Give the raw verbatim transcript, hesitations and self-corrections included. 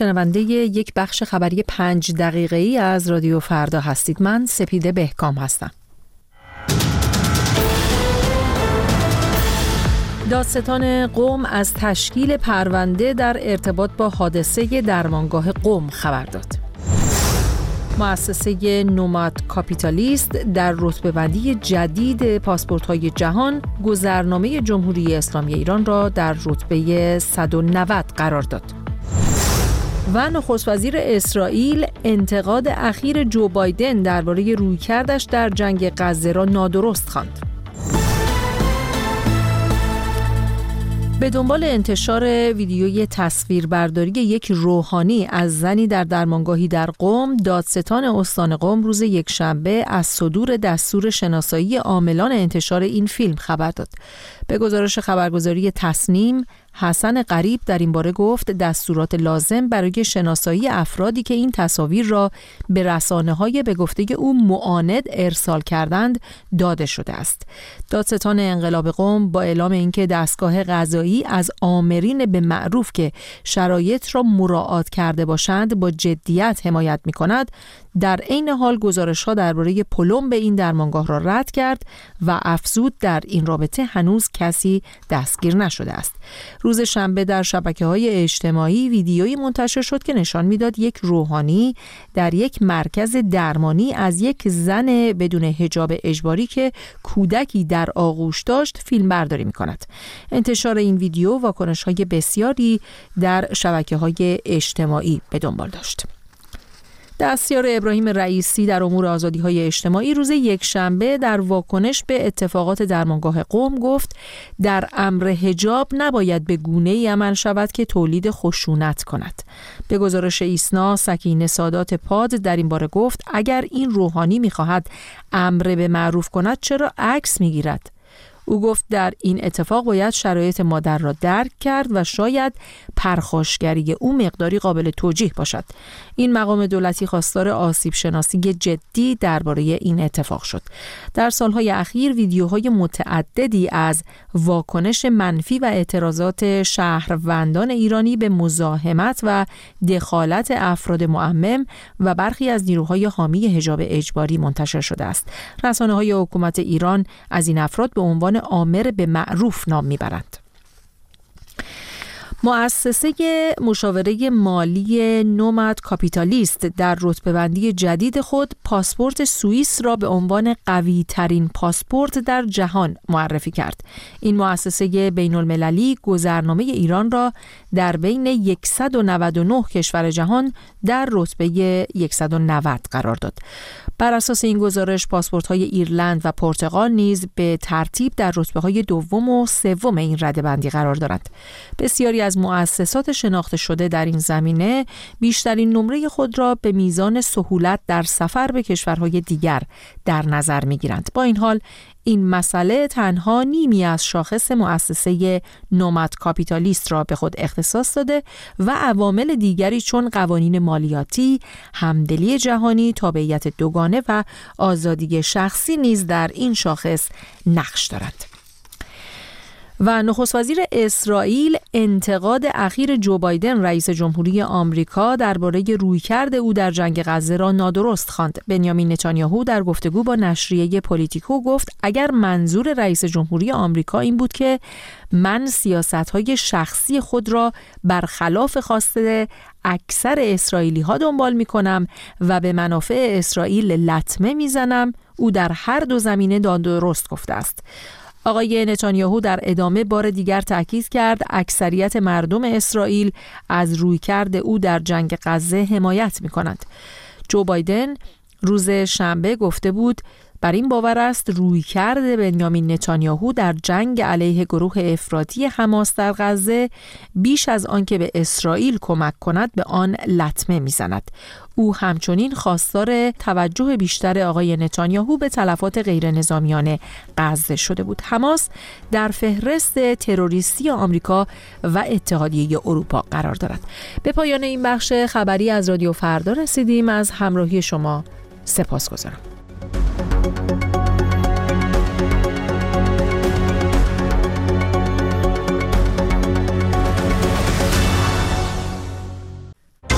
شنونده یک بخش خبری پنج دقیقه‌ای از رادیو فردا هستید. من سپیده بهکام هستم. دادستان قم از تشکیل پرونده در ارتباط با حادثه درمانگاه قم خبر داد. مؤسسه نوماد کاپیتالیست در رتبه‌بندی جدید پاسپورت‌های جهان گذرنامه جمهوری اسلامی ایران را در رتبه صد و نود قرار داد. و نخست وزیر اسرائیل انتقاد اخیر جو بایدن درباره رویکردش در جنگ غزه را نادرست خواند. به دنبال انتشار ویدیوی تصویربرداری یک روحانی از زنی در درمانگاهی در قم، دادستان استان قم روز یکشنبه از صدور دستور شناسایی عاملان انتشار این فیلم خبر داد. به گزارش خبرگزاری تصنیم، حسن غریب در این باره گفت دستورات لازم برای شناسایی افرادی که این تصاویر را به رسانه‌های به گفته او معاند ارسال کردند داده شده است. دادستان انقلاب قم با اعلام اینکه دستگاه قضایی از آمرین به معروف که شرایط را مراعات کرده باشند با جدیت حمایت می‌کند، در عین حال گزارش‌ها درباره پلمب این درمانگاه را رد کرد و افزود در این رابطه هنوز کسی دستگیر نشده است. روز شنبه در شبکه‌های اجتماعی ویدیویی منتشر شد که نشان می‌داد یک روحانی در یک مرکز درمانی از یک زن بدون حجاب اجباری که کودکی در آغوش داشت فیلم برداری می‌کند. انتشار این ویدیو واکنش‌های بسیاری در شبکه‌های اجتماعی به دنبال داشت. دستیار ابراهیم رئیسی در امور آزادی‌های اجتماعی روز یکشنبه در واکنش به اتفاقات درمانگاه قم گفت در امر حجاب نباید به گونه‌ای عمل شود که تولید خشونت کند. به گزارش ایسنا، سکینه سادات پاد در این باره گفت اگر این روحانی می‌خواهد امر به معروف کند چرا عکس می‌گیرد؟ او گفت در این اتفاق باید شرایط مادر را درک کرد و شاید پرخاشگری او مقداری قابل توجیه باشد. این مقام دولتی خواستار آسیب شناسی جدی درباره این اتفاق شد. در سالهای اخیر ویدیوهای متعددی از واکنش منفی و اعتراضات شهروندان ایرانی به مزاحمت و دخالت افراد معمم و برخی از نیروهای حامی حجاب اجباری منتشر شده است. رسانه‌های حکومت ایران از این افراد به عنوان آمر به معروف نام میبرند. مؤسسه مشاوره مالی نوماد کاپیتالیست در رتبه‌بندی جدید خود پاسپورت سوئیس را به عنوان قوی ترین پاسپورت در جهان معرفی کرد. این مؤسسه بین المللی گذرنامه ایران را در بین صد و نود و نه کشور جهان در رتبه صد و نود قرار داد. بر اساس این گزارش پاسپورت‌های ایرلند و پرتغال نیز به ترتیب در رتبه‌های دوم و سوم این رده‌بندی قرار دارند. بسیاری از مؤسسات شناخته شده در این زمینه بیشترین نمره خود را به میزان سهولت در سفر به کشورهای دیگر در نظر می‌گیرند. با این حال این مسئله تنها نیمی از شاخص مؤسسه نوماد کاپیتالیست را به خود اختصاص داده و عوامل دیگری چون قوانین مالیاتی، همدلی جهانی، تابعیت دوگانه و آزادی شخصی نیز در این شاخص نقش دارند. و نخست وزیر اسرائیل انتقاد اخیر جو بایدن رئیس جمهوری آمریکا درباره رویکرد او در جنگ غزه را نادرست خواند. بنیامین نتانیاهو در گفتگو با نشریه پولیتیکو گفت اگر منظور رئیس جمهوری آمریکا این بود که من سیاست‌های شخصی خود را برخلاف خواسته اکثر اسرائیلی ها دنبال می کنم و به منافع اسرائیل لطمه می زنم، او در هر دو زمینه نادرست گفته است. آقای نتانیاهو در ادامه بار دیگر تاکید کرد اکثریت مردم اسرائیل از رویکرد او در جنگ غزه حمایت می‌کنند. جو بایدن روز شنبه گفته بود بر این باور است رویکرد بنیامین نتانیاهو در جنگ علیه گروه افراطی حماس در غزه بیش از آن که به اسرائیل کمک کند به آن لطمه میزند. او همچنین خواستار توجه بیشتر آقای نتانیاهو به تلفات غیر نظامیان غزه شده بود. حماس در فهرست تروریستی آمریکا و اتحادیه اروپا قرار دارد. به پایان این بخش خبری از رادیو فردا رسیدیم. از همراهی شما سپاسگزارم.